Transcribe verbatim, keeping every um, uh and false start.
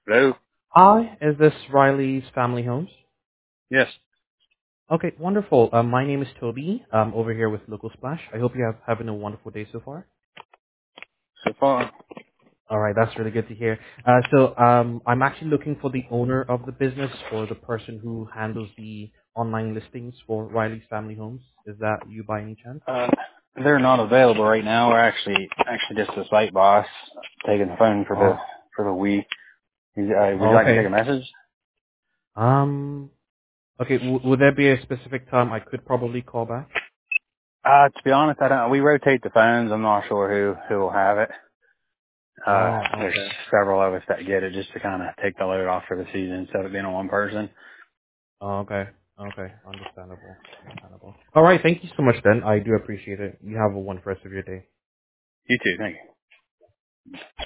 Hello? Hi, is this Riley's Family Homes? Yes. Okay, wonderful. Um, my name is Toby. I'm over here with Local Splash. I hope you have having a wonderful day so far. So far. All right, that's really good to hear. Uh, so um, I'm actually looking for the owner of the business or the person who handles the online listings for Riley's Family Homes. Is that you by any chance? Uh, they're not available right now. We're actually actually just the site boss taking the phone for the Oh, for the week. Is- Uh, would you oh, like me to take okay. a message? Um, okay. W- would there be a specific time I could probably call back? Uh, to be honest, I don't. We rotate the phones. I'm not sure who who will have it. Uh, Oh, there's okay. several of us that get it just to kind of take the load off for the season instead of being on one person. Oh, okay. Okay. Understandable. Understandable. All right. Thank you so much, then. I do appreciate it. You have a wonderful rest of your day. You too. Thank you.